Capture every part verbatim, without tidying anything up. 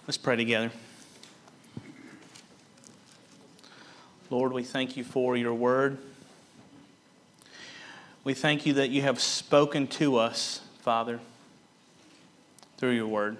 Let's pray together. Lord, we thank you for your word. We thank you that you have spoken to us, Father, through your word.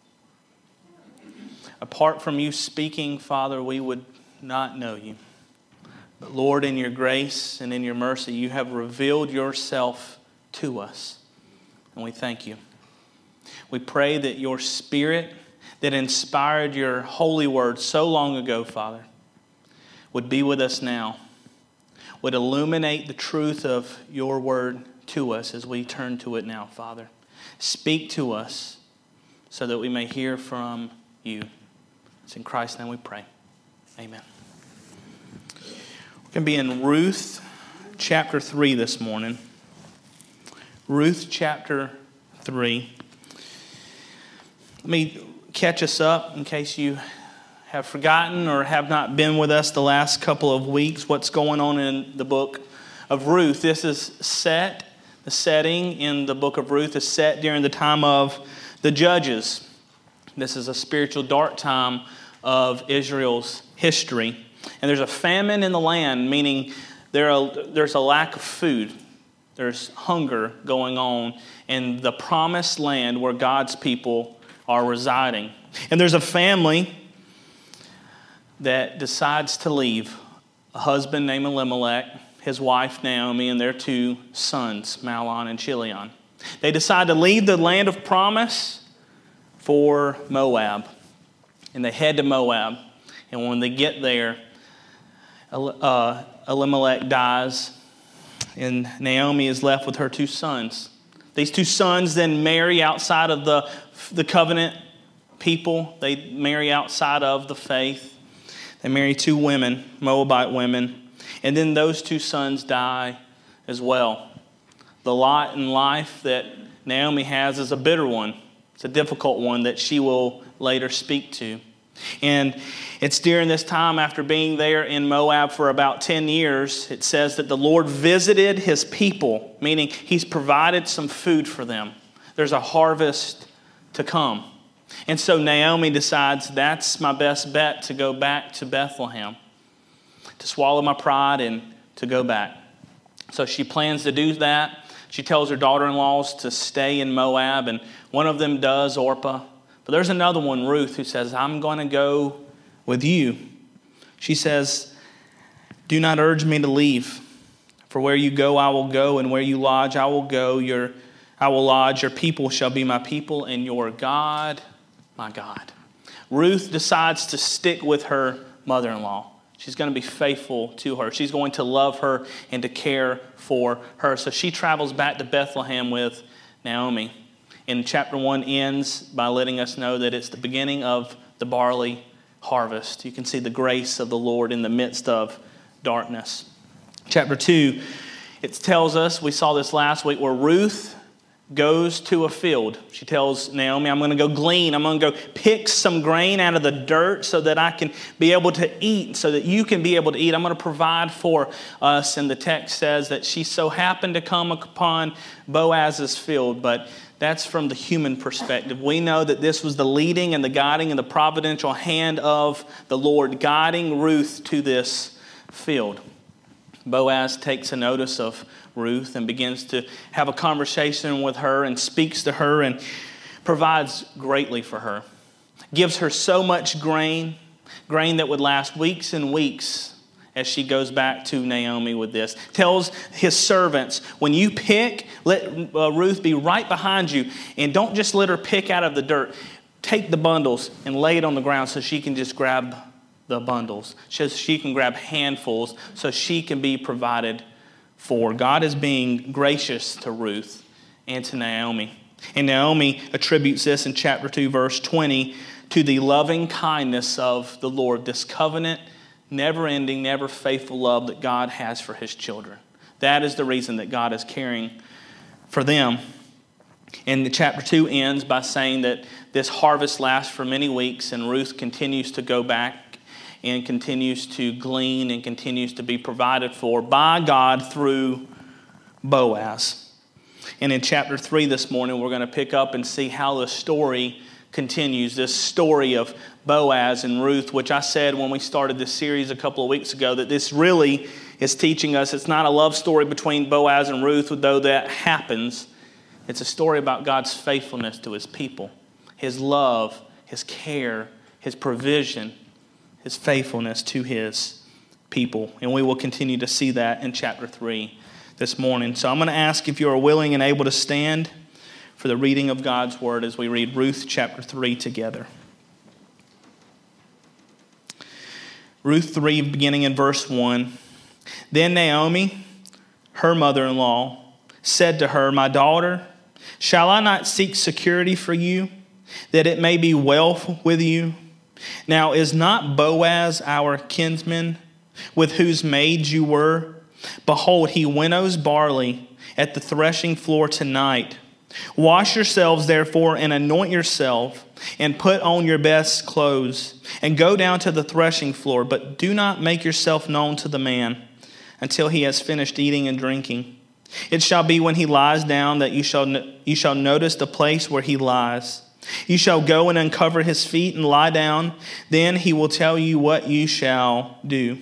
Apart from you speaking, Father, we would not know you. But Lord, in your grace and in your mercy, you have revealed yourself to us. And we thank you. We pray that your Spirit that inspired your holy word so long ago, Father, would be with us now, would illuminate the truth of your word to us as we turn to it now, Father. Speak to us so that we may hear from you. It's in Christ's name we pray. Amen. We're going to be in Ruth chapter three this morning. Ruth chapter three. Let me catch us up in case you have forgotten or have not been with us the last couple of weeks. What's going on in the book of Ruth? This is set, the setting in the book of Ruth is set during the time of the Judges. This is a spiritual dark time of Israel's history. And there's a famine in the land, meaning there are, there's a lack of food. There's hunger going on in the promised land where God's people are residing. And there's a family that decides to leave. A husband named Elimelech, his wife Naomi, and their two sons, Mahlon and Chilion. They decide to leave the land of promise for Moab. And they head to Moab. And when they get there, uh, Elimelech dies, and Naomi is left with her two sons. These two sons then marry outside of the, the covenant people. They marry outside of the faith. They marry two women, Moabite women. And then those two sons die as well. The lot in life that Naomi has is a bitter one. It's a difficult one that she will later speak to. And it's during this time, after being there in Moab for about ten years, it says that the Lord visited his people, meaning he's provided some food for them. There's a harvest to come. And so Naomi decides that's my best bet to go back to Bethlehem, to swallow my pride and to go back. So she plans to do that. She tells her daughter-in-laws to stay in Moab, and one of them does, Orpah. But there's another one, Ruth, who says, I'm going to go with you. She says, do not urge me to leave. For where you go, I will go, and where you lodge, I will go. Your, I will lodge. Your people shall be my people, and your God, my God. Ruth decides to stick with her mother-in-law. She's going to be faithful to her. She's going to love her and to care for her. So she travels back to Bethlehem with Naomi. And chapter one ends by letting us know that it's the beginning of the barley harvest. You can see the grace of the Lord in the midst of darkness. Chapter two, it tells us, we saw this last week, where Ruth goes to a field. She tells Naomi, I'm going to go glean. I'm going to go pick some grain out of the dirt so that I can be able to eat, so that you can be able to eat. I'm going to provide for us. And the text says that she so happened to come upon Boaz's field, but that's from the human perspective. We know that this was the leading and the guiding and the providential hand of the Lord guiding Ruth to this field. Boaz takes a notice of Ruth and begins to have a conversation with her and speaks to her and provides greatly for her. Gives her so much grain, grain that would last weeks and weeks as she goes back to Naomi with this. Tells his servants, when you pick, let uh, Ruth be right behind you, and don't just let her pick out of the dirt. Take the bundles and lay it on the ground so she can just grab the bundles. So she can grab handfuls so she can be provided for. God is being gracious to Ruth and to Naomi. And Naomi attributes this in chapter two, verse twenty, to the loving kindness of the Lord, this covenant, never-ending, never faithful love that God has for his children. That is the reason that God is caring for them. And the chapter two ends by saying that this harvest lasts for many weeks, and Ruth continues to go back and continues to glean and continues to be provided for by God through Boaz. And in chapter three this morning, we're going to pick up and see how the story continues, this story of Boaz and Ruth, which I said when we started this series a couple of weeks ago, that this really is teaching us it's not a love story between Boaz and Ruth, though that happens. It's a story about God's faithfulness to his people, his love, his care, his provision, his faithfulness to his people. And we will continue to see that in chapter three this morning. So I'm going to ask if you are willing and able to stand for the reading of God's word as we read Ruth chapter three together. Ruth three, beginning in verse one. Then Naomi, her mother-in-law, said to her, "My daughter, shall I not seek security for you, that it may be well with you? Now is not Boaz our kinsman, with whose maids you were? Behold, he winnows barley at the threshing floor tonight. Wash yourselves, therefore, and anoint yourself, and put on your best clothes, and go down to the threshing floor, but do not make yourself known to the man until he has finished eating and drinking. It shall be when he lies down that you shall you shall notice the place where he lies. You shall go and uncover his feet and lie down. Then he will tell you what you shall do."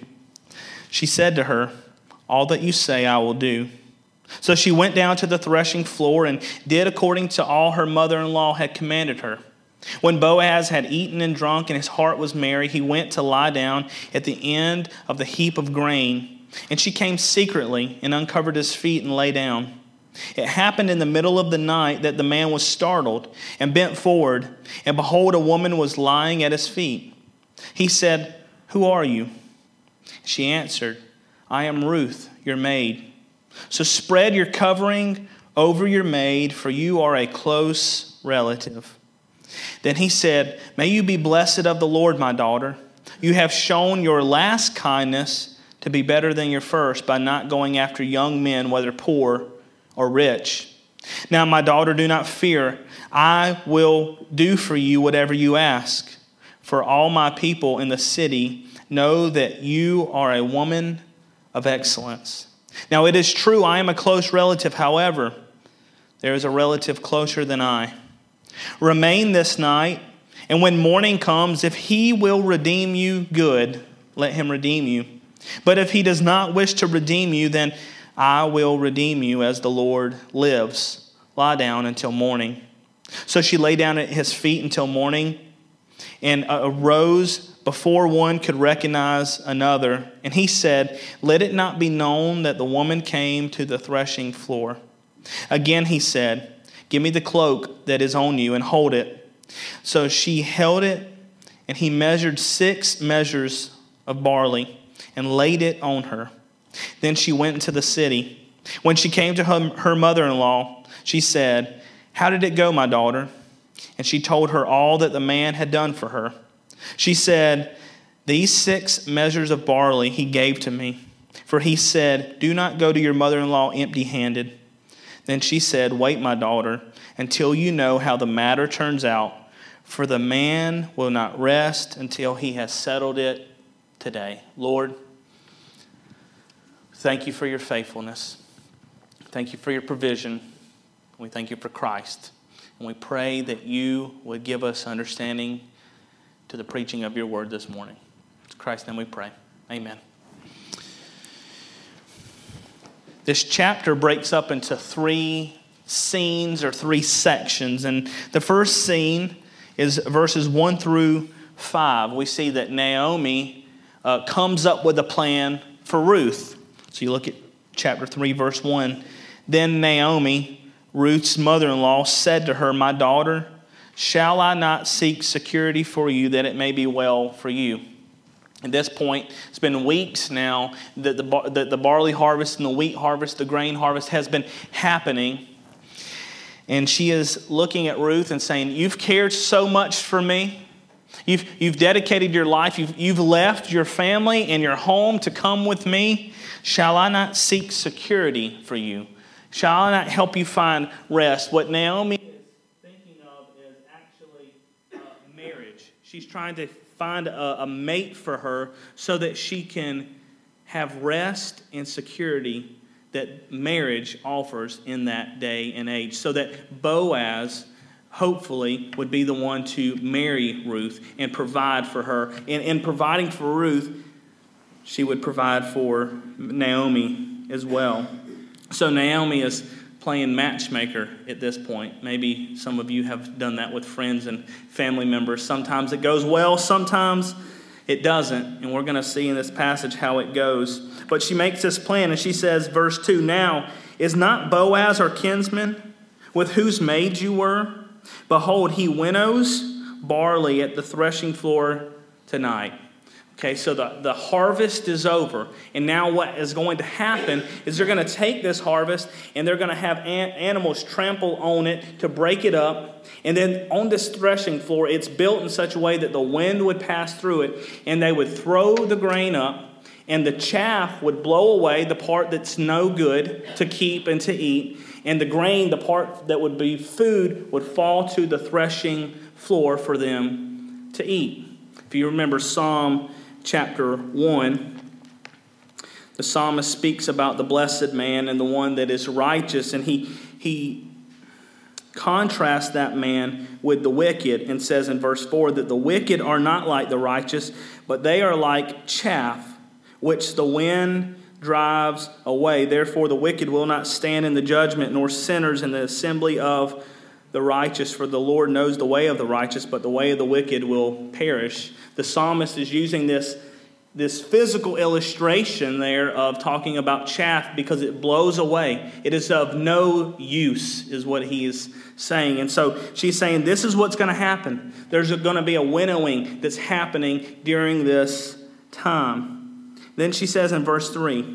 She said to her, "All that you say I will do." So she went down to the threshing floor and did according to all her mother-in-law had commanded her. When Boaz had eaten and drunk and his heart was merry, he went to lie down at the end of the heap of grain. And she came secretly and uncovered his feet and lay down. It happened in the middle of the night that the man was startled and bent forward, and behold, a woman was lying at his feet. He said, "Who are you?" She answered, "I am Ruth, your maid. So spread your covering over your maid, for you are a close relative." Then he said, "May you be blessed of the Lord, my daughter. You have shown your last kindness to be better than your first by not going after young men, whether poor or rich. Now, my daughter, do not fear. I will do for you whatever you ask. For all my people in the city know that you are a woman of excellence. Now, it is true I am a close relative. However, there is a relative closer than I. Remain this night, and when morning comes, if he will redeem you, good, let him redeem you. But if he does not wish to redeem you, then I will redeem you as the Lord lives. Lie down until morning." So she lay down at his feet until morning and arose before one could recognize another. And he said, "Let it not be known that the woman came to the threshing floor." Again he said, "Give me the cloak that is on you and hold it." So she held it, and he measured six measures of barley and laid it on her. Then she went into the city. When she came to her, her mother-in-law, she said, "How did it go, my daughter?" And she told her all that the man had done for her. She said, "These six measures of barley he gave to me, for he said, 'Do not go to your mother-in-law empty-handed.'" Then she said, "Wait, my daughter, until you know how the matter turns out, for the man will not rest until he has settled it today." Lord, thank you for your faithfulness. Thank you for your provision. We thank you for Christ. And we pray that you would give us understanding to the preaching of your word this morning. In Christ's name we pray. Amen. This chapter breaks up into three scenes or three sections. And the first scene is verses one through five. We see that Naomi Uh, comes up with a plan for Ruth. So you look at chapter three, verse one. Then Naomi, Ruth's mother-in-law, said to her, "My daughter, shall I not seek security for you, that it may be well for you?" At this point, it's been weeks now that the, bar- that the barley harvest and the wheat harvest, the grain harvest has been happening. And she is looking at Ruth and saying, "You've cared so much for me. You've, you've dedicated your life. You've, you've left your family and your home to come with me. Shall I not seek security for you? Shall I not help you find rest?" What Naomi is thinking of is actually uh, marriage. She's trying to find a, a mate for her so that she can have rest and security that marriage offers in that day and age. So that Boaz hopefully would be the one to marry Ruth and provide for her. And in providing for Ruth, she would provide for Naomi as well. So Naomi is playing matchmaker at this point. Maybe some of you have done that with friends and family members. Sometimes it goes well, sometimes it doesn't. And we're going to see in this passage how it goes. But she makes this plan, and she says, verse two, "Now is not Boaz our kinsman, with whose maid you were? Behold, he winnows barley at the threshing floor tonight." Okay, so the, the harvest is over. And now what is going to happen is they're going to take this harvest and they're going to have an, animals trample on it to break it up. And then on this threshing floor, it's built in such a way that the wind would pass through it, and they would throw the grain up, and the chaff would blow away, the part that's no good to keep and to eat. And the grain, the part that would be food, would fall to the threshing floor for them to eat. If you remember Psalm chapter one, the psalmist speaks about the blessed man and the one that is righteous, and he, he contrasts that man with the wicked and says in verse four that the wicked are not like the righteous, but they are like chaff, which the wind drives away. Therefore the wicked will not stand in the judgment, nor sinners in the assembly of the righteous. For the Lord knows the way of the righteous, but the way of the wicked will perish. The psalmist is using this, this physical illustration there of talking about chaff because it blows away. It is of no use, is what he is saying. And so she's saying this is what's going to happen. There's going to be a winnowing that's happening during this time. Then she says in verse three,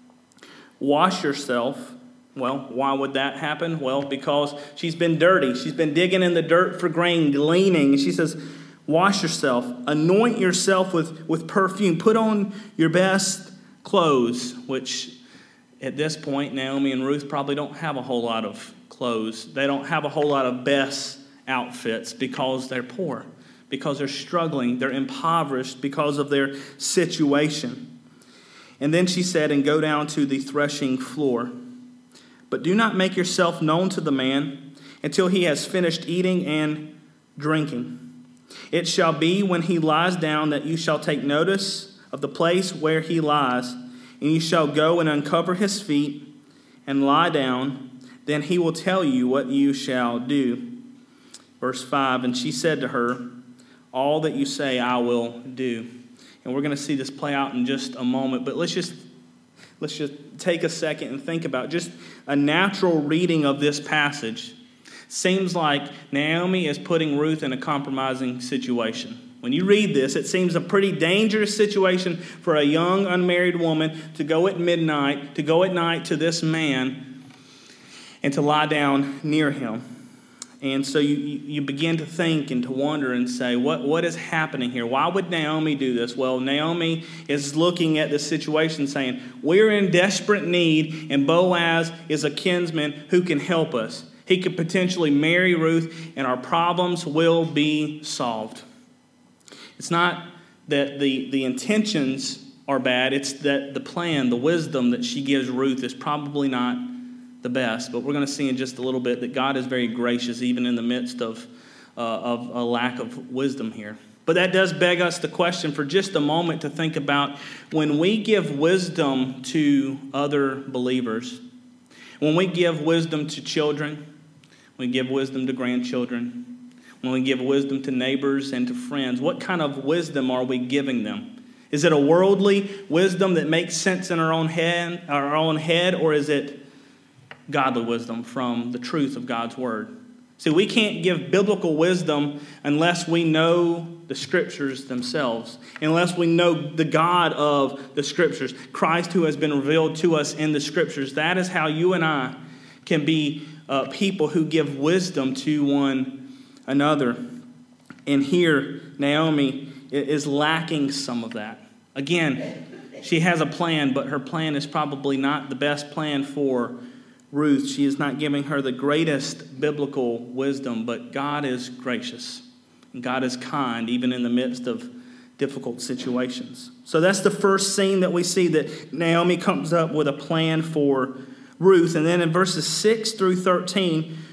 "Wash yourself." Well, why would that happen? Well, because she's been dirty. She's been digging in the dirt for grain, gleaning. She says, "Wash yourself, anoint yourself with, with perfume, put on your best clothes," which at this point, Naomi and Ruth probably don't have a whole lot of clothes. They don't have a whole lot of best outfits because they're poor, because they're struggling, they're impoverished because of their situation. And then she said, "And go down to the threshing floor. But do not make yourself known to the man until he has finished eating and drinking. It shall be when he lies down that you shall take notice of the place where he lies, and you shall go and uncover his feet and lie down. Then he will tell you what you shall do." Verse five, "And she said to her, 'All that you say I will do.'" And we're going to see this play out in just a moment, but let's just let's just take a second and think about just a natural reading of this passage. Seems like Naomi is putting Ruth in a compromising situation. When you read this, it seems a pretty dangerous situation for a young unmarried woman to go at midnight, to go at night to this man and to lie down near him. And so you, you begin to think and to wonder and say, what, what is happening here? Why would Naomi do this? Well, Naomi is looking at the situation saying, we're in desperate need, and Boaz is a kinsman who can help us. He could potentially marry Ruth, and our problems will be solved. It's not that the, the intentions are bad. It's that the plan, the wisdom that she gives Ruth is probably not the best. But we're going to see in just a little bit that God is very gracious even in the midst of, uh, of a lack of wisdom here. But that does beg us the question for just a moment to think about when we give wisdom to other believers, when we give wisdom to children, we give wisdom to grandchildren, when we give wisdom to neighbors and to friends, what kind of wisdom are we giving them? Is it a worldly wisdom that makes sense in our own head, our own head, or is it godly wisdom from the truth of God's word? See, we can't give biblical wisdom unless we know the scriptures themselves, unless we know the God of the scriptures, Christ who has been revealed to us in the scriptures. That is how you and I can be uh, people who give wisdom to one another. And here, Naomi is lacking some of that. Again, she has a plan, but her plan is probably not the best plan for Ruth. She is not giving her the greatest biblical wisdom, but God is gracious. And God is kind, even in the midst of difficult situations. So that's the first scene that we see, that Naomi comes up with a plan for Ruth. And then in verses six through thirteen,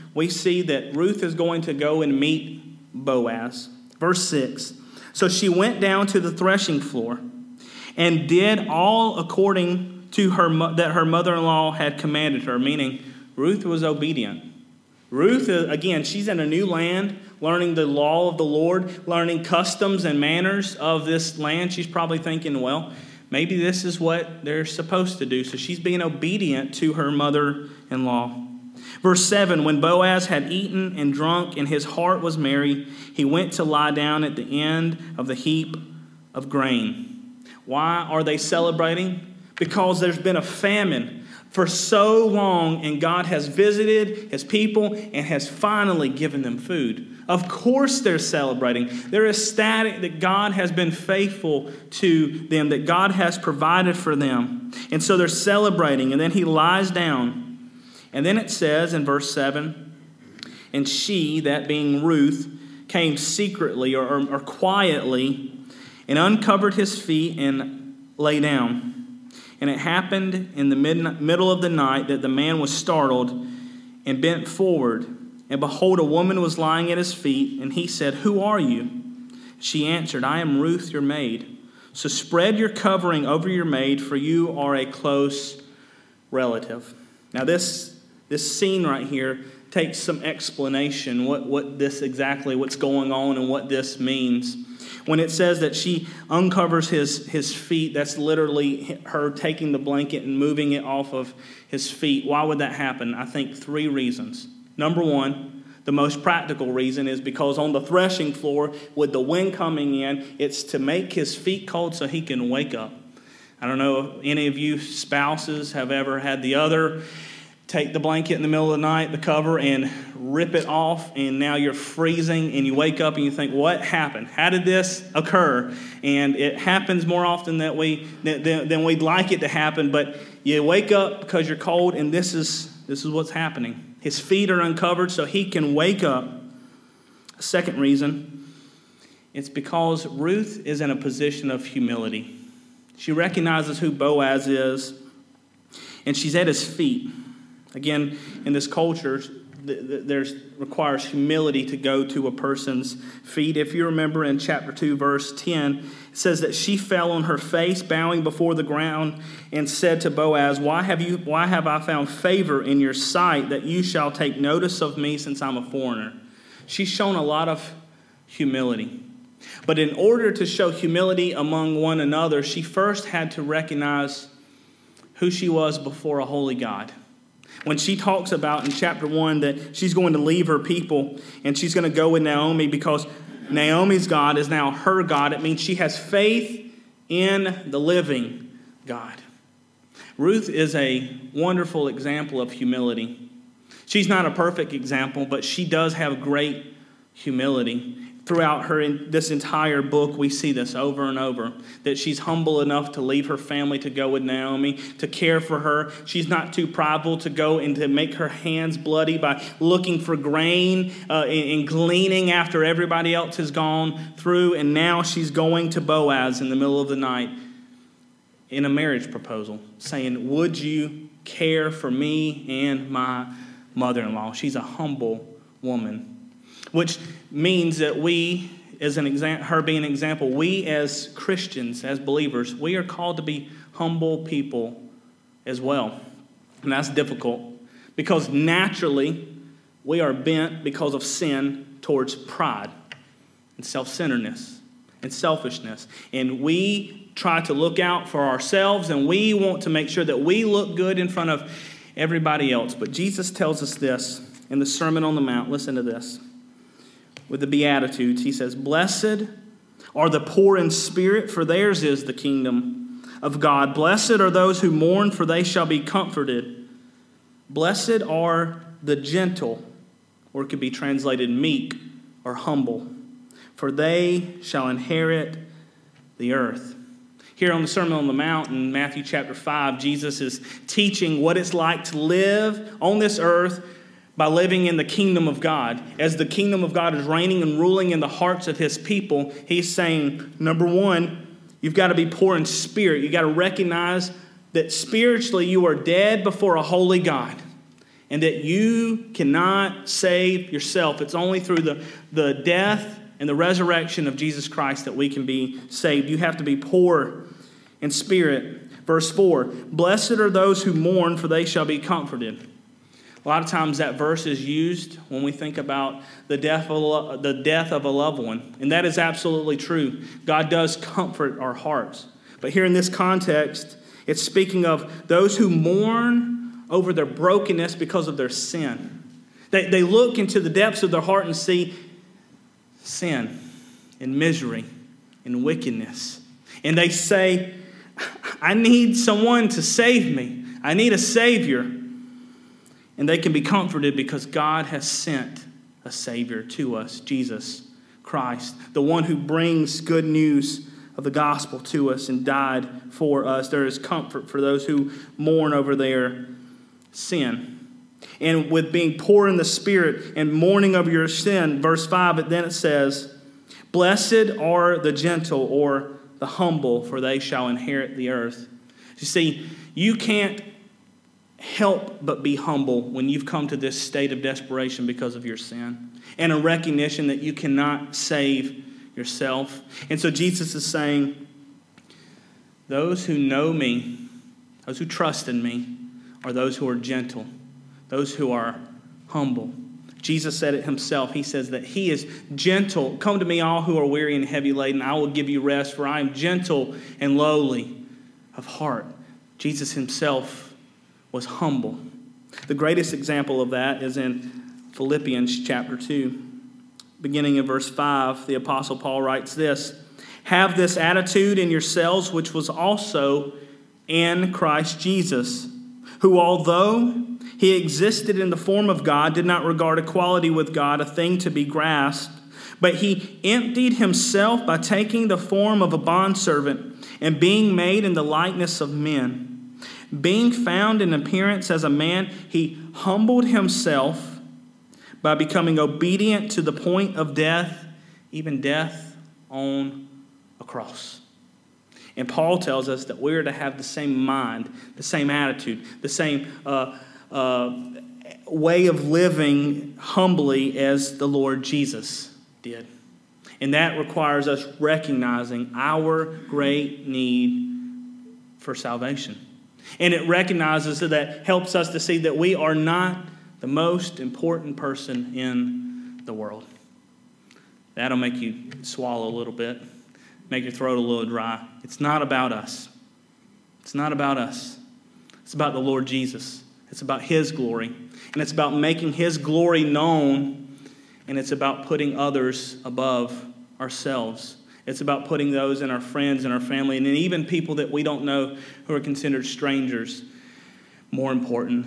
we see that Ruth is going to go and meet Boaz. Verse six. So she went down to the threshing floor and did all according to her that her mother-in-law had commanded her, meaning Ruth was obedient. Ruth, again, she's in a new land, learning the law of the Lord, learning customs and manners of this land. She's probably thinking, well, maybe this is what they're supposed to do. So she's being obedient to her mother-in-law. Verse seven, when Boaz had eaten and drunk and his heart was merry, he went to lie down at the end of the heap of grain. Why are they celebrating? Because there's been a famine for so long, and God has visited his people and has finally given them food. Of course they're celebrating. They're ecstatic that God has been faithful to them, that God has provided for them. And so they're celebrating, and then he lies down. And then it says in verse seven, and she, that being Ruth, came secretly or, or, or quietly and uncovered his feet and lay down. And it happened in the mid- middle of the night that the man was startled and bent forward. And behold, a woman was lying at his feet. And he said, "Who are you?" She answered, "I am Ruth, your maid. So spread your covering over your maid, for you are a close relative." Now this, this scene right here takes some explanation, what, what this exactly, what's going on and what this means. When it says that she uncovers his, his feet, that's literally her taking the blanket and moving it off of his feet. Why would that happen? I think three reasons. Number one, the most practical reason is because on the threshing floor, with the wind coming in, it's to make his feet cold so he can wake up. I don't know if any of you spouses have ever had the other take the blanket in the middle of the night, the cover, and rip it off, and now you're freezing, and you wake up and you think, what happened? How did this occur? And it happens more often that we, than, than we'd like it to happen, but you wake up because you're cold, and this is, this is what's happening. His feet are uncovered so he can wake up. A second reason, it's because Ruth is in a position of humility. She recognizes who Boaz is, and she's at his feet. Again, in this culture, there's requires humility to go to a person's feet. If you remember in chapter two, verse ten, it says that she fell on her face, bowing before the ground, and said to Boaz, "Why have you? Why have I found favor in your sight that you shall take notice of me, since I'm a foreigner?" She's shown a lot of humility. But in order to show humility among one another, she first had to recognize who she was before a holy God. When she talks about in chapter one that she's going to leave her people and she's going to go with Naomi because Naomi's God is now her God, it means she has faith in the living God. Ruth is a wonderful example of humility. She's not a perfect example, but she does have great humility. Throughout her in this entire book, we see this over and over, that she's humble enough to leave her family to go with Naomi, to care for her. She's not too prideful to go and to make her hands bloody by looking for grain uh, and, and gleaning after everybody else has gone through. And now she's going to Boaz in the middle of the night in a marriage proposal, saying, "Would you care for me and my mother-in-law?" She's a humble woman. Which means that we, as an example, her being an example, we as Christians, as believers, we are called to be humble people as well. And that's difficult because naturally we are bent because of sin towards pride and self-centeredness and selfishness. And we try to look out for ourselves, and we want to make sure that we look good in front of everybody else. But Jesus tells us this in the Sermon on the Mount. Listen to this. With the Beatitudes, he says, "Blessed are the poor in spirit, for theirs is the kingdom of God. Blessed are those who mourn, for they shall be comforted. Blessed are the gentle," or it could be translated meek or humble, "for they shall inherit the earth." Here on the Sermon on the Mount in Matthew chapter five, Jesus is teaching what it's like to live on this earth by living in the kingdom of God. As the kingdom of God is reigning and ruling in the hearts of his people, he's saying, number one, you've got to be poor in spirit. You've got to recognize that spiritually you are dead before a holy God. and that you cannot save yourself. It's only through the, the death and the resurrection of Jesus Christ that we can be saved. You have to be poor in spirit. Verse four, blessed are those who mourn, for they shall be comforted. A lot of times that verse is used when we think about the death of a, lo- the death of a loved one. And that is absolutely true. God does comfort our hearts. But here in this context, it's speaking of those who mourn over their brokenness because of their sin. They, they look into the depths of their heart and see sin and misery and wickedness. And they say, I need someone to save me. I need a Savior. And they can be comforted because God has sent a Savior to us, Jesus Christ, the one who brings good news of the gospel to us and died for us. There is comfort for those who mourn over their sin. And with being poor in the spirit and mourning over your sin, verse five, then it says, blessed are the gentle or the humble, for they shall inherit the earth. You see, you can't help but be humble when you've come to this state of desperation because of your sin and a recognition that you cannot save yourself. And so Jesus is saying, those who know me, those who trust in me, are those who are gentle, those who are humble. Jesus said it himself. He says that he is gentle. Come to me, all who are weary and heavy laden. I will give you rest, for I am gentle and lowly of heart. Jesus himself was humble. The greatest example of that is in Philippians chapter two. Beginning in verse five, the Apostle Paul writes this, have this attitude in yourselves, which was also in Christ Jesus, who although he existed in the form of God, did not regard equality with God a thing to be grasped, but he emptied himself by taking the form of a bondservant and being made in the likeness of men. Being found in appearance as a man, he humbled himself by becoming obedient to the point of death, even death on a cross. And Paul tells us that we're to have the same mind, the same attitude, the same uh, uh, way of living humbly as the Lord Jesus did. And that requires us recognizing our great need for salvation. And it recognizes that, that helps us to see that we are not the most important person in the world. That'll make you swallow a little bit, make your throat a little dry. It's not about us. It's not about us. It's about the Lord Jesus. It's about his glory. And it's about making his glory known. And it's about putting others above ourselves. It's about putting those in our friends and our family, and even people that we don't know who are considered strangers, more important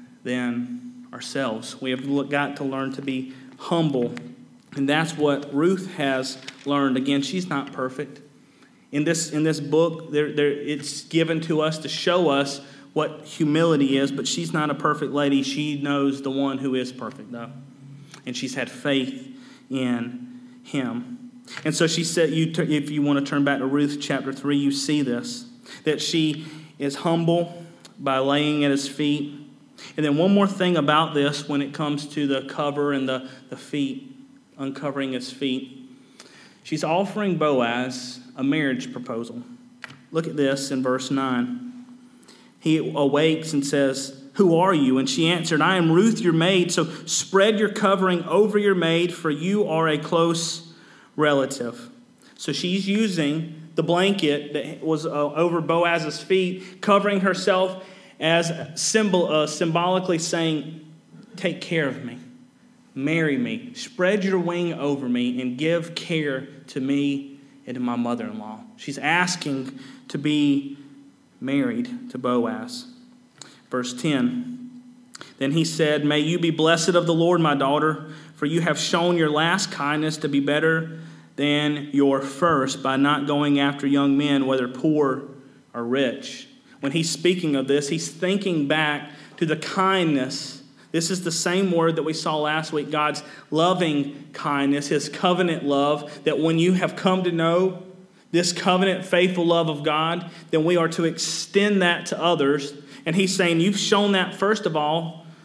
than ourselves. We have got to learn to be humble. And that's what Ruth has learned. Again, she's not perfect. In this, in this book, there, there, it's given to us to show us what humility is, but she's not a perfect lady. She knows the one who is perfect, though. And she's had faith in him. And so she said, you t- if you want to turn back to Ruth chapter three, you see this, that she is humble by laying at his feet. And then one more thing about this when it comes to the cover and the, the feet, uncovering his feet. She's offering Boaz a marriage proposal. Look at this in verse nine. He awakes and says, who are you? And she answered, I am Ruth, your maid. So spread your covering over your maid, for you are a close relative. So she's using the blanket that was uh, over Boaz's feet, covering herself as symbol, uh, symbolically saying, take care of me, marry me, spread your wing over me, and give care to me and to my mother-in-law. She's asking to be married to Boaz. Verse ten, then he said, may you be blessed of the Lord, my daughter, for you have shown your last kindness to be better than your first by not going after young men, whether poor or rich. When he's speaking of this, he's thinking back to the kindness. This is the same word that we saw last week, God's loving kindness, his covenant love, that when you have come to know this covenant, faithful love of God, then we are to extend that to others. And he's saying, you've shown that, first of all,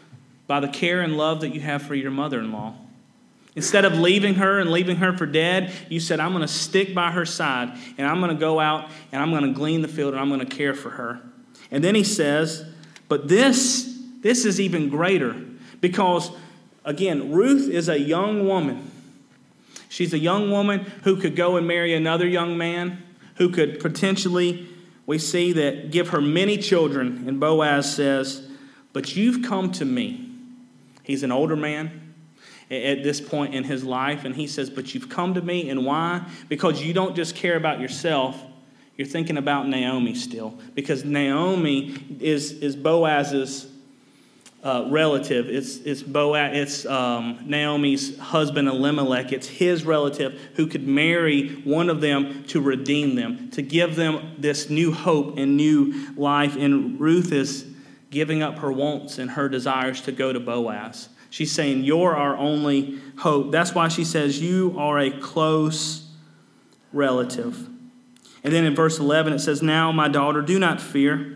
by the care and love that you have for your mother-in-law. Instead of leaving her and leaving her for dead, you said, I'm going to stick by her side, and I'm going to go out, and I'm going to glean the field, and I'm going to care for her. And then he says, but this, this is even greater, because, again, Ruth is a young woman. She's a young woman who could go and marry another young man, who could potentially, we see that, give her many children. And Boaz says, but you've come to me. He's an older man at this point in his life, and he says, but you've come to me, and why? Because you don't just care about yourself, you're thinking about Naomi still, because Naomi is, is Boaz's uh, relative. It's, it's, Boaz, it's um, Naomi's husband Elimelech. It's his relative who could marry one of them to redeem them, to give them this new hope and new life, and Ruth is giving up her wants and her desires to go to Boaz. She's saying, you're our only hope. That's why she says, you are a close relative. And then in verse eleven, it says, now, my daughter, do not fear.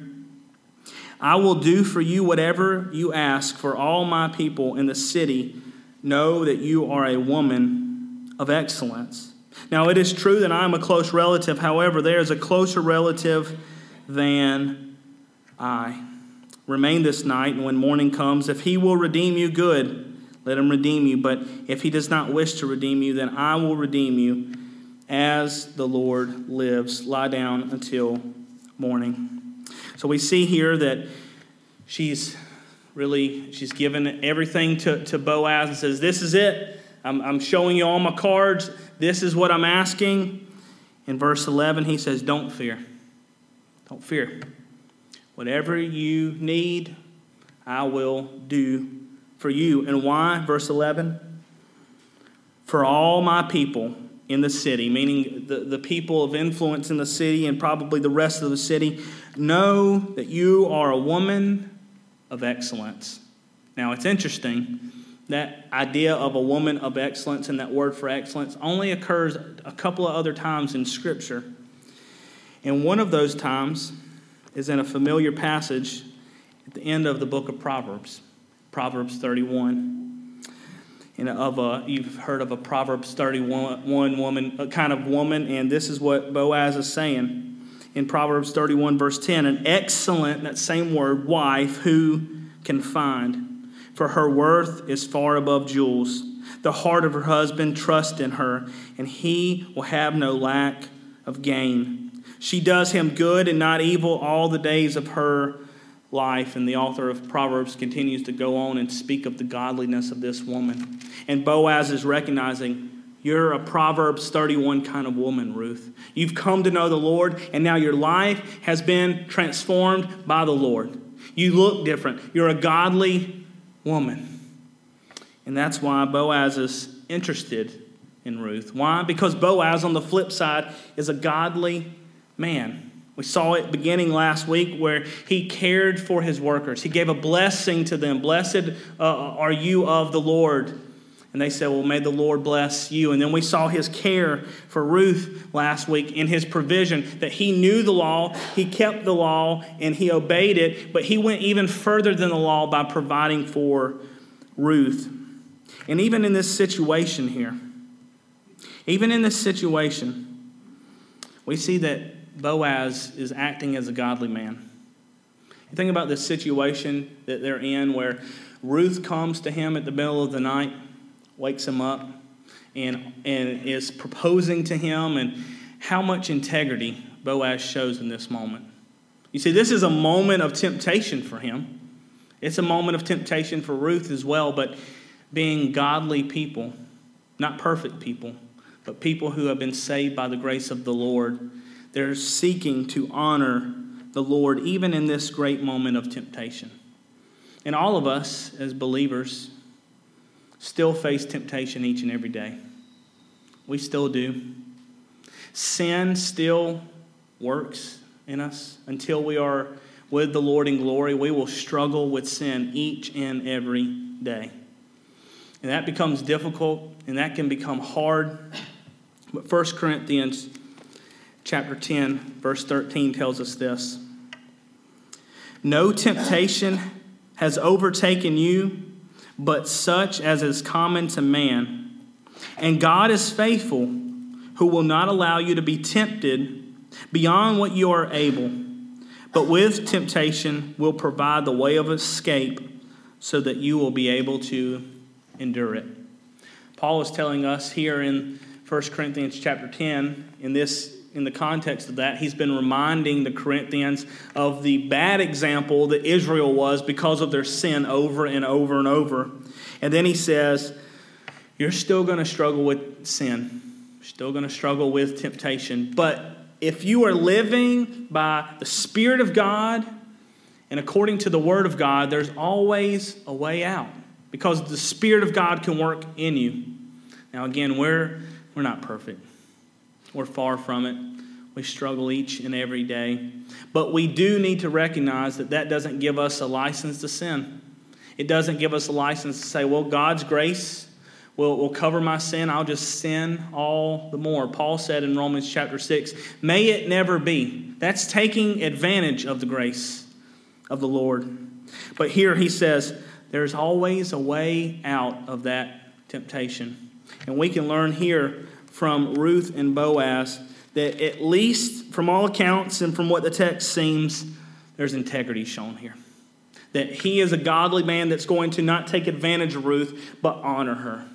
I will do for you whatever you ask, for all my people in the city know that you are a woman of excellence. Now, it is true that I am a close relative. However, there is a closer relative than I. Remain this night, and when morning comes, if he will redeem you, good, let him redeem you. But if he does not wish to redeem you, then I will redeem you as the Lord lives. Lie down until morning. So we see here that she's really, she's given everything to, to Boaz and says, this is it. I'm, I'm showing you all my cards. This is what I'm asking. In verse eleven, he says, don't fear. Don't fear. Whatever you need, I will do for you. And why? Verse eleven. For all my people in the city, meaning the, the people of influence in the city and probably the rest of the city, know that you are a woman of excellence. Now, it's interesting. That idea of a woman of excellence and that word for excellence only occurs a couple of other times in Scripture. And one of those times is in a familiar passage at the end of the book of Proverbs, Proverbs thirty-one. And of a, you've heard of a Proverbs thirty-one woman, a kind of woman, and this is what Boaz is saying in Proverbs thirty-one, verse ten. An excellent, that same word, wife, who can find? For her worth is far above jewels. The heart of her husband trusts in her, and he will have no lack of gain. She does him good and not evil all the days of her life. And the author of Proverbs continues to go on and speak of the godliness of this woman. And Boaz is recognizing, you're a Proverbs thirty-one kind of woman, Ruth. You've come to know the Lord, and now your life has been transformed by the Lord. You look different. You're a godly woman. And that's why Boaz is interested in Ruth. Why? Because Boaz, on the flip side, is a godly man. We saw it beginning last week where he cared for his workers. He gave a blessing to them. Blessed uh, are you of the Lord. And they said, well, may the Lord bless you. And then we saw his care for Ruth last week in his provision, that he knew the law, he kept the law, and he obeyed it. But he went even further than the law by providing for Ruth. And even in this situation here, even in this situation, we see that Boaz is acting as a godly man. You think about this situation that they're in where Ruth comes to him at the middle of the night, wakes him up, and, and is proposing to him, and how much integrity Boaz shows in this moment. You see, this is a moment of temptation for him. It's a moment of temptation for Ruth as well, but being godly people, not perfect people, but people who have been saved by the grace of the Lord, they're seeking to honor the Lord even in this great moment of temptation. And all of us as believers still face temptation each and every day. We still do. Sin still works in us until we are with the Lord in glory. We will struggle with sin each and every day. And that becomes difficult, and that can become hard. But First Corinthians chapter ten, verse thirteen tells us this. No temptation has overtaken you but such as is common to man. And God is faithful, who will not allow you to be tempted beyond what you are able, but with temptation will provide the way of escape so that you will be able to endure it. Paul is telling us here in First Corinthians chapter ten, in this in the context of that, he's been reminding the Corinthians of the bad example that Israel was because of their sin over and over and over. And then he says, you're still going to struggle with sin. You're still going to struggle with temptation. But if you are living by the Spirit of God and according to the Word of God, there's always a way out because the Spirit of God can work in you. Now, again, we're, we're not perfect. We're far from it. We struggle each and every day. But we do need to recognize that that doesn't give us a license to sin. It doesn't give us a license to say, well, God's grace will, will cover my sin. I'll just sin all the more. Paul said in Romans chapter six, may it never be. That's taking advantage of the grace of the Lord. But here he says, there's always a way out of that temptation. And we can learn here from Ruth and Boaz that at least from all accounts and from what the text seems, there's integrity shown here. That he is a godly man that's going to not take advantage of Ruth, but honor her.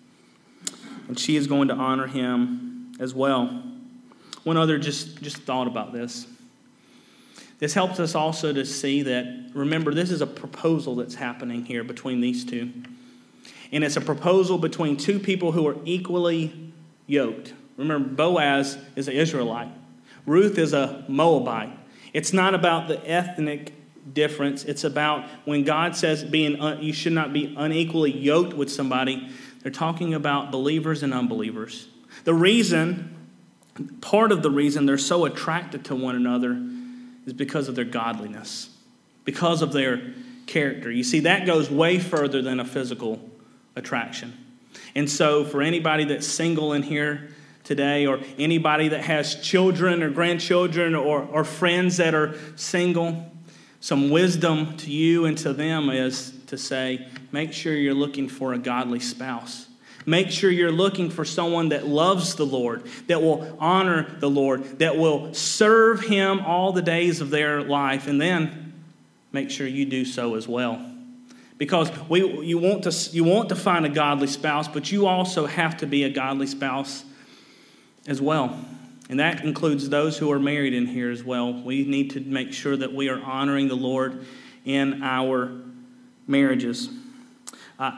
And she is going to honor him as well. One other just, just thought about this. This helps us also to see that, remember, this is a proposal that's happening here between these two. And it's a proposal between two people who are equally yoked. Remember, Boaz is an Israelite. Ruth is a Moabite. It's not about the ethnic difference. It's about when God says being un- you should not be unequally yoked with somebody. They're talking about believers and unbelievers. The reason, part of the reason they're so attracted to one another is because of their godliness, because of their character. You see, that goes way further than a physical attraction. And so for anybody that's single in here today, or anybody that has children or grandchildren or, or friends that are single, some wisdom to you and to them is to say, make sure you're looking for a godly spouse. Make sure you're looking for someone that loves the Lord, that will honor the Lord, that will serve him all the days of their life. And then make sure you do so as well. Because we, you want to, you want to find a godly spouse, but you also have to be a godly spouse as well. And that includes those who are married in here as well. We need to make sure that we are honoring the Lord in our marriages. Uh,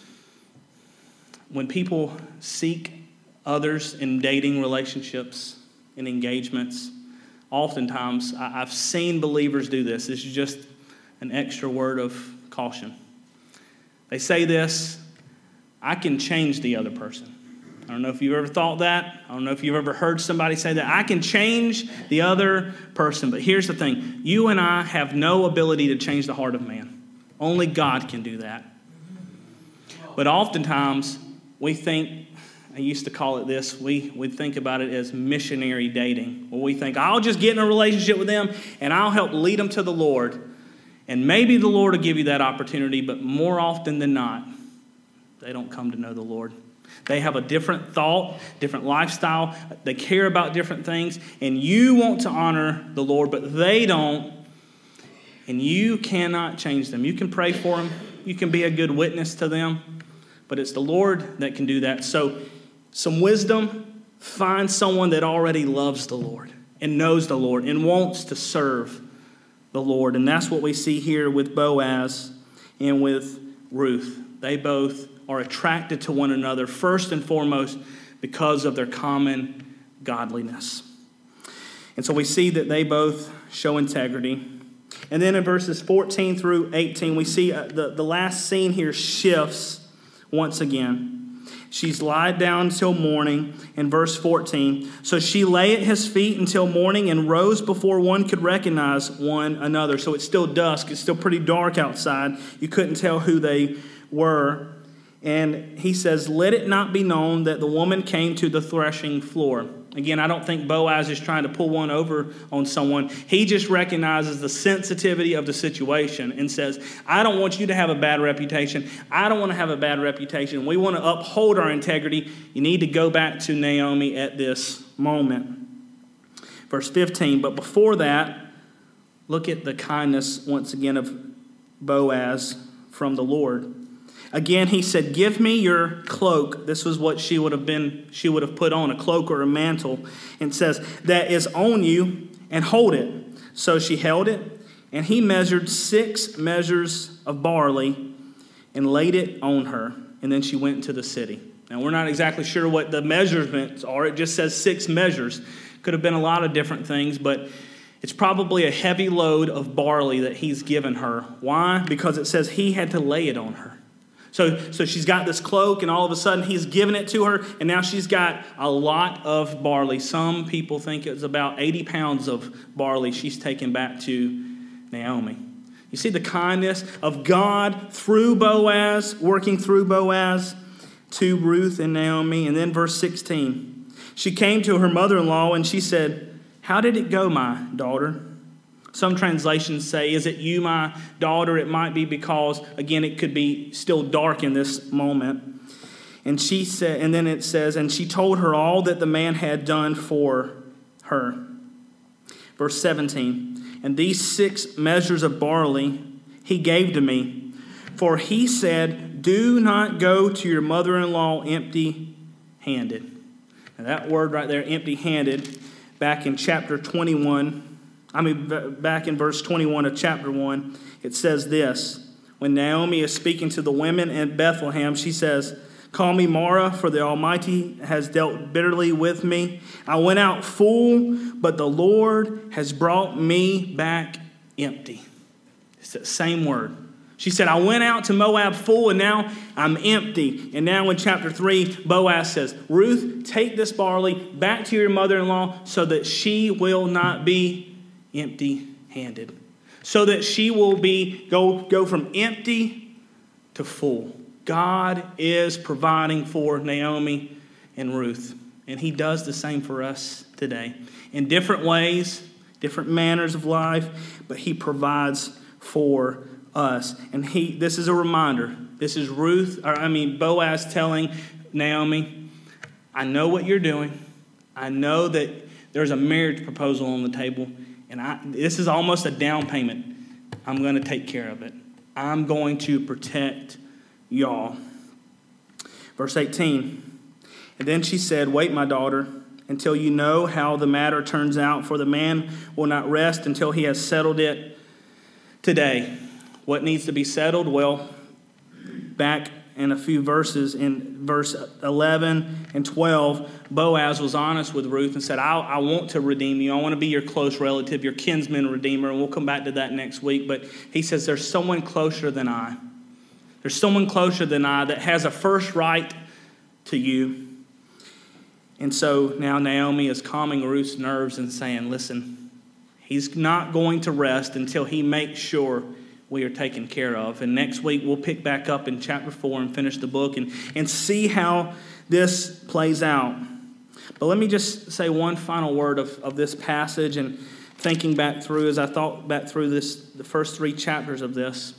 when people seek others in dating relationships and engagements, oftentimes I, I've seen believers do this. This is just an extra word of caution. They say this, I can change the other person. I don't know if you've ever thought that. I don't know if you've ever heard somebody say that. I can change the other person. But here's the thing. You and I have no ability to change the heart of man. Only God can do that. But oftentimes, we think, I used to call it this, we, we think about it as missionary dating. Where we think, I'll just get in a relationship with them and I'll help lead them to the Lord. And maybe the Lord will give you that opportunity, but more often than not, they don't come to know the Lord. They have a different thought, different lifestyle. They care about different things. And you want to honor the Lord, but they don't. And you cannot change them. You can pray for them. You can be a good witness to them. But it's the Lord that can do that. So some wisdom, find someone that already loves the Lord and knows the Lord and wants to serve the Lord. And that's what we see here with Boaz and with Ruth. They both are attracted to one another first and foremost because of their common godliness. And so we see that they both show integrity. And then in verses fourteen through eighteen, we see the, the last scene here shifts once again. She's lied down until morning in verse fourteen. So she lay at his feet until morning and rose before one could recognize one another. So it's still dusk. It's still pretty dark outside. You couldn't tell who they were. And he says, let it not be known that the woman came to the threshing floor. Again, I don't think Boaz is trying to pull one over on someone. He just recognizes the sensitivity of the situation and says, I don't want you to have a bad reputation. I don't want to have a bad reputation. We want to uphold our integrity. You need to go back to Naomi at this moment. Verse fifteen, but before that, look at the kindness once again of Boaz from the Lord. Again, he said, give me your cloak. This was what she would have been, she would have put on, a cloak or a mantle. And it says, that is on you, and hold it. So she held it, and he measured six measures of barley and laid it on her. And then she went into the city. Now, we're not exactly sure what the measurements are. It just says six measures. Could have been a lot of different things, but it's probably a heavy load of barley that he's given her. Why? Because it says he had to lay it on her. So, so she's got this cloak, and all of a sudden he's given it to her, and now she's got a lot of barley. Some people think it's about eighty pounds of barley she's taken back to Naomi. You see the kindness of God through Boaz, working through Boaz to Ruth and Naomi. And then verse sixteen, she came to her mother-in-law, and she said, how did it go, my daughter? Some translations say, is it you, my daughter? It might be because, again, it could be still dark in this moment. And she said, and then it says, and she told her all that the man had done for her. Verse seventeen, and these six measures of barley he gave to me, for he said, do not go to your mother-in-law empty-handed. Now that word right there, empty-handed, back in chapter twenty-one, I mean, back in verse twenty-one of chapter one, it says this. When Naomi is speaking to the women in Bethlehem, she says, call me Mara, for the Almighty has dealt bitterly with me. I went out full, but the Lord has brought me back empty. It's the same word. She said, I went out to Moab full, and now I'm empty. And now in chapter three, Boaz says, Ruth, take this barley back to your mother-in-law so that she will not be empty-handed, so that she will be go, go from empty to full. God is providing for Naomi and Ruth, and he does the same for us today in different ways, different manners of life, but he provides for us. And he this is a reminder. This is Ruth, or I mean Boaz telling Naomi, I know what you're doing. I know that there's a marriage proposal on the table. And I, this is almost a down payment. I'm going to take care of it. I'm going to protect y'all. Verse eighteen. And then she said, wait, my daughter, until you know how the matter turns out, for the man will not rest until he has settled it today. What needs to be settled? Well, back in a few verses, in verse eleven and twelve, Boaz was honest with Ruth and said, I, I want to redeem you. I want to be your close relative, your kinsman redeemer. And we'll come back to that next week. But he says, there's someone closer than I. There's someone closer than I that has a first right to you. And so now Naomi is calming Ruth's nerves and saying, listen, he's not going to rest until he makes sure we are taken care of. And next week we'll pick back up in chapter four and finish the book and, and see how this plays out. But let me just say one final word of, of this passage and thinking back through as I thought back through this, the first three chapters of this.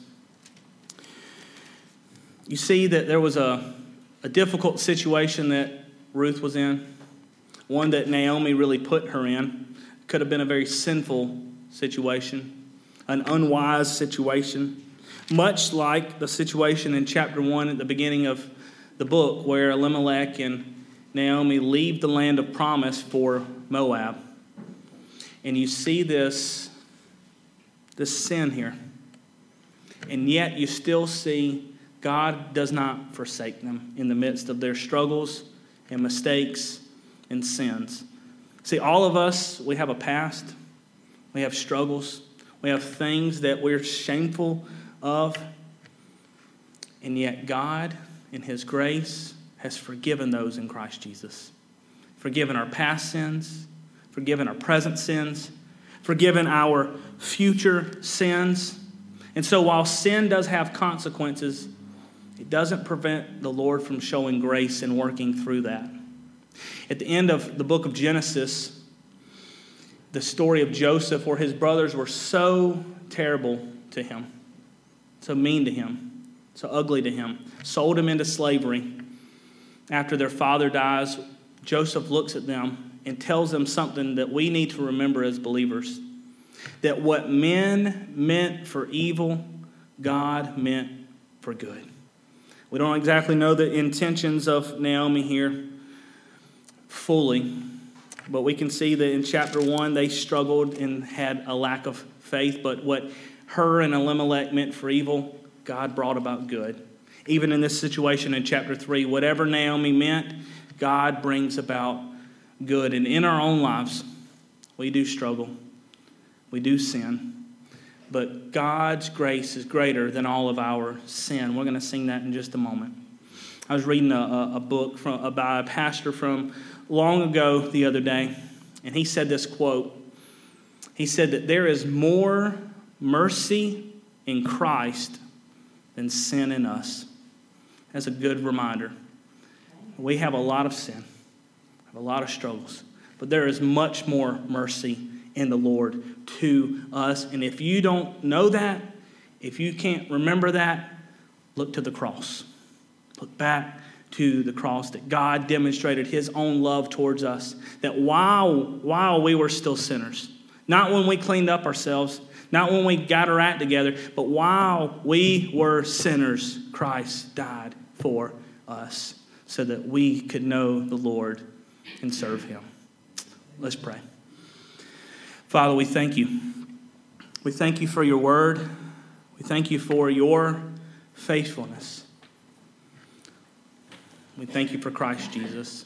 You see that there was a, a difficult situation that Ruth was in, one that Naomi really put her in. Could have been a very sinful situation, an unwise situation, much like the situation in chapter one at the beginning of the book where Elimelech and Naomi leave the land of promise for Moab. And you see this, this sin here. And yet you still see God does not forsake them in the midst of their struggles and mistakes and sins. See, all of us, we have a past. We have struggles. We have things that we're shameful of. And yet God, in his grace, has forgiven those in Christ Jesus. Forgiven our past sins. Forgiven our present sins. Forgiven our future sins. And so while sin does have consequences, it doesn't prevent the Lord from showing grace and working through that. At the end of the book of Genesis, the story of Joseph, where his brothers were so terrible to him, so mean to him, so ugly to him, sold him into slavery. After their father dies, Joseph looks at them and tells them something that we need to remember as believers. That what men meant for evil, God meant for good. We don't exactly know the intentions of Naomi here fully, but we can see that in chapter one, they struggled and had a lack of faith, but what her and Elimelech meant for evil, God brought about good. Even in this situation in chapter three, whatever Naomi meant, God brings about good. And in our own lives, we do struggle. We do sin. But God's grace is greater than all of our sin. We're going to sing that in just a moment. I was reading a, a book from, about a pastor from long ago the other day, and he said this quote. He said that there is more mercy in Christ than sin in us. That's a good reminder. We have a lot of sin, have a lot of struggles, but there is much more mercy in the Lord to us. And if you don't know that, if you can't remember that, look to the cross. Look back to the cross, that God demonstrated his own love towards us. That while, while we were still sinners, not when we cleaned up ourselves, not when we got our act together, but while we were sinners, Christ died for us so that we could know the Lord and serve him. Let's pray. Father, we thank you. We thank you for your word. We thank you for your faithfulness. We thank you for Christ Jesus.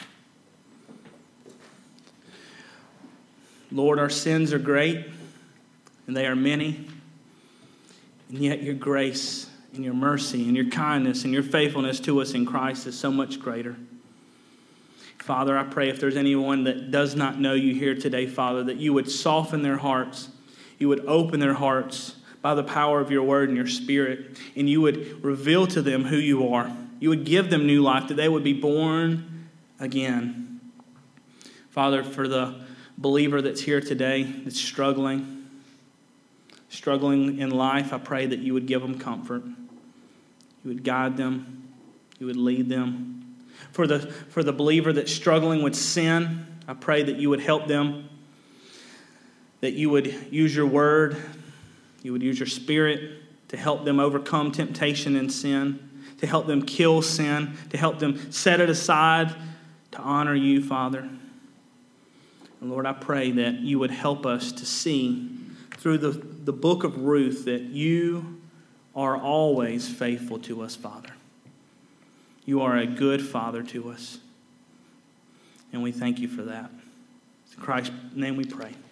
Lord, our sins are great, and they are many, and yet your grace and your mercy and your kindness and your faithfulness to us in Christ is so much greater. Father, I pray if there's anyone that does not know you here today, Father, that you would soften their hearts, you would open their hearts by the power of your word and your spirit, and you would reveal to them who you are. You would give them new life, that they would be born again. Father, for the believer that's here today, that's struggling, struggling in life, I pray that you would give them comfort. You would guide them. You would lead them. For the, for the believer that's struggling with sin, I pray that you would help them, that you would use your word, you would use your spirit to help them overcome temptation and sin, to help them kill sin, to help them set it aside to honor you, Father. And Lord, I pray that you would help us to see through the, the book of Ruth that you are always faithful to us, Father. You are a good Father to us. And we thank you for that. In Christ's name we pray.